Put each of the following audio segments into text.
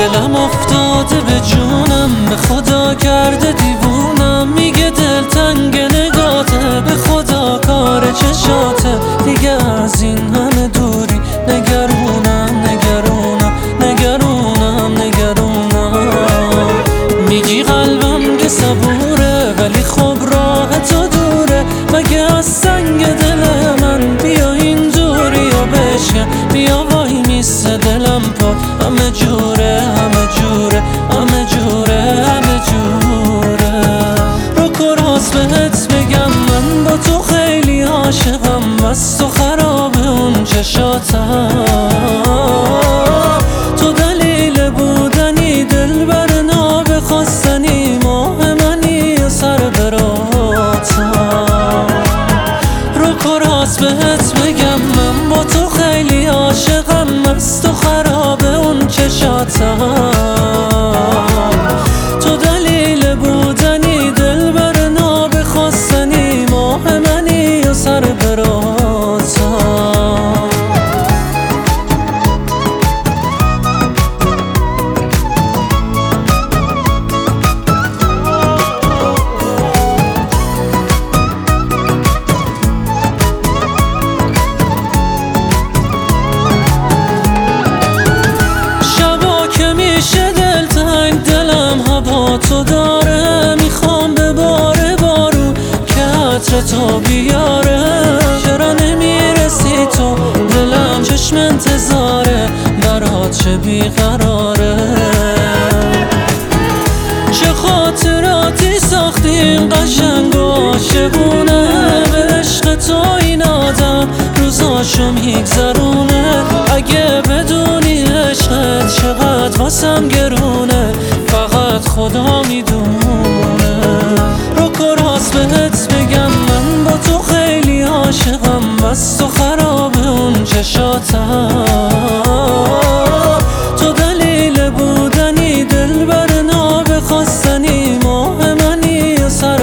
دلم افتاده به جونم، به خدا کرده دیوونم. میگه دلتنگ نگاته، به خدا کار چشاته. دیگه از این همه دوری نگرونم نگرونم نگرونم نگرونم. میگی قلبم که صبوره، ولی خب راه تو دوره. مگه از سنگ دل من بیا اینجوری و بشکن، بیا وای میسه دلم پا. همه جوره همه جوره همه جوره همه جوره. رو راست بهت بگم من با تو خیلی عاشقم، بس تو خراب اون چشاتم. تو دلیل بودنی، دلبر نابخواستنی، ماه منی و سر براتم. رو راست بهت بگم من با تو خیلی عاشقم، بس تو خراب اون چشاتم. تو دلیل بودنی، دلبر نابخواستنی، ماه منی و سر براتم. تو داره میخوام به باره بارون که عطر تو بیاره. چرا نمیرسی تو، دلم چشم انتظاره، برات چه بیقراره. چه خاطراتی ساختیم قشنگ و عاشقونه، به عشق تو این آدم روزاشو میگذرونه. اگه بدونی عشقت چقدر واسم گرونه، فقط خدا میدونه. رو راست بهت بگم من با تو خیلی عاشقم، بس تو خراب اون چشاتم. تو دلیل بودنی، دلبر نابخواستنی، ماه منی و سر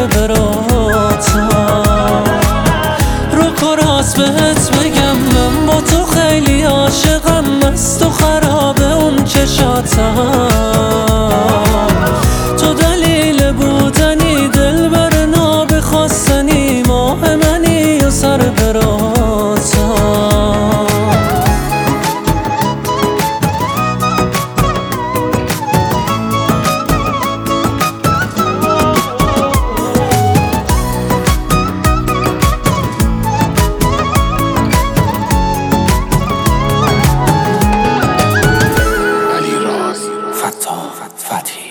براتم. رو راست بهت بگم من با تو خیلی عاشقم، بس تو خراب اون چشاتم. تو دلیل بودنی، دلبر نابخواستنی، ماه منی و سر براتم. علیراز فتاحی